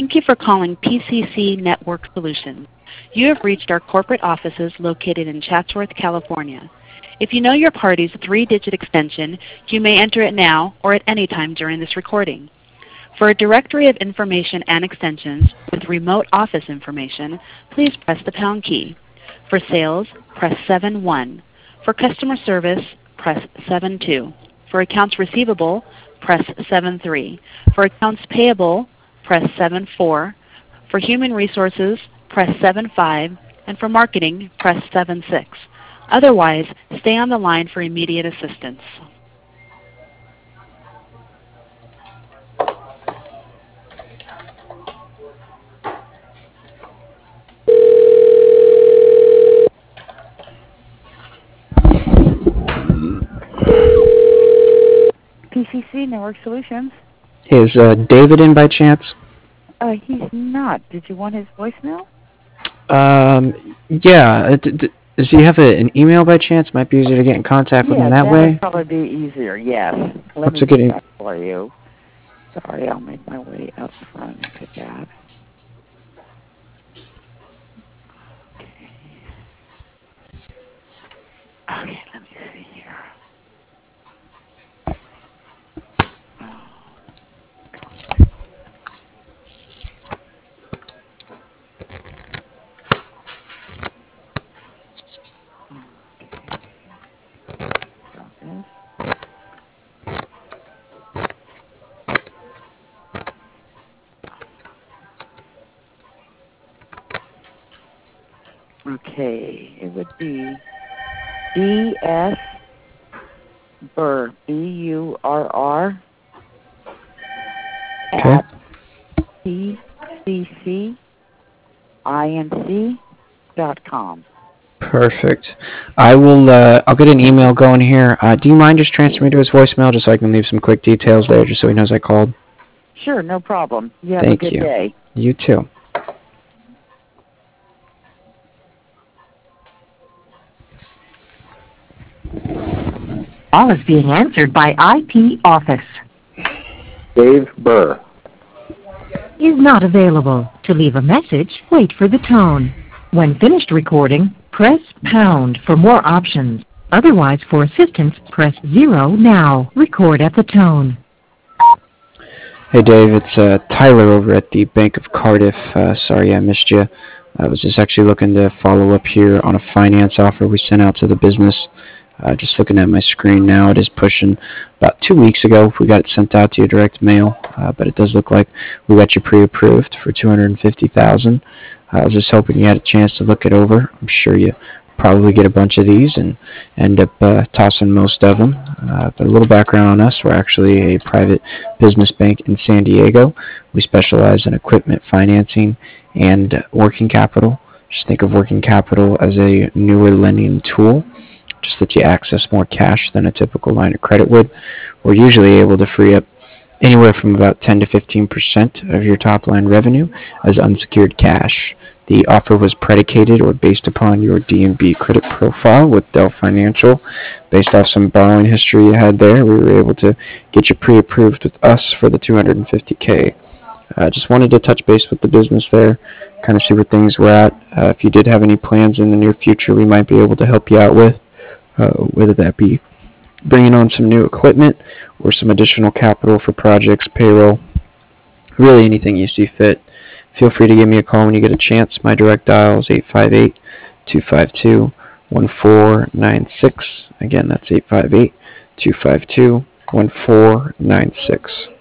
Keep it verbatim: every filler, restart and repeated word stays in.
Thank you for calling P C C Network Solutions. You have reached our corporate offices located in Chatsworth, California. If you know your party's three-digit extension, you may enter it now or at any time during this recording. For a directory of information and extensions with remote office information, please press the pound key. For sales, press seven one. For customer service, press seven two. For accounts receivable, press seven three. For accounts payable, press seven four. For human resources, press seven five. And for marketing, press seven six. Otherwise, stay on the line for immediate assistance. P C C Network Solutions. Hey, is uh, David in by chance? Uh, he's not. Did you want his voicemail? Um, yeah. Uh, d- d- does he have a, an email by chance? Might be easier to get in contact with yeah, him that, that way. would probably be easier, yes. Let What's me a good get e- that for you. Sorry, I'll make my way up front to that. Okay. Okay, let me see here. Okay, it would be B S Burr, B U R R, Okay. at P C C Inc dot com. Perfect. I will. Uh, I'll get an email going here. Uh, do you mind just transferring me to his voicemail, just so I can leave some quick details there, just so he knows I called? Sure, no problem. You have Thank a good you. day. You too. All is being answered by I P Office. Dave Burr. Is not available. To leave a message, wait for the tone. When finished recording, press pound for more options. Otherwise, for assistance, press zero now. Record at the tone. Hey Dave, it's uh, Tyler over at the Bank of Cardiff. Uh, sorry I missed you. I was just actually looking to follow up here on a finance offer we sent out to the business. Uh, just looking at my screen now, it is pushing about two weeks ago. We got it sent out to you direct mail, uh, but it does look like we got you pre-approved for two hundred fifty thousand dollars. Uh, I was just hoping you had a chance to look it over. I'm sure you probably get a bunch of these and end up uh, tossing most of them. Uh, but a little background on us: we're actually a private business bank in San Diego. We specialize in equipment financing and working capital. Just think of working capital as a newer lending tool, just that you access more cash than a typical line of credit would. We're usually able to free up anywhere from about ten to fifteen percent of your top line revenue as unsecured cash. The offer was predicated or based upon your D and B credit profile with Dell Financial. Based off some borrowing history you had there, we were able to get you pre-approved with us for the two hundred fifty K. I uh, just wanted to touch base with the business there, kind of see where things were at. Uh, if you did have any plans in the near future we might be able to help you out with, uh, whether that be bringing on some new equipment or some additional capital for projects, payroll, really anything you see fit. Feel free to give me a call when you get a chance. My direct dial is eight five eight, two five two, one four nine six. Again, that's eight five eight, two five two, one four nine six.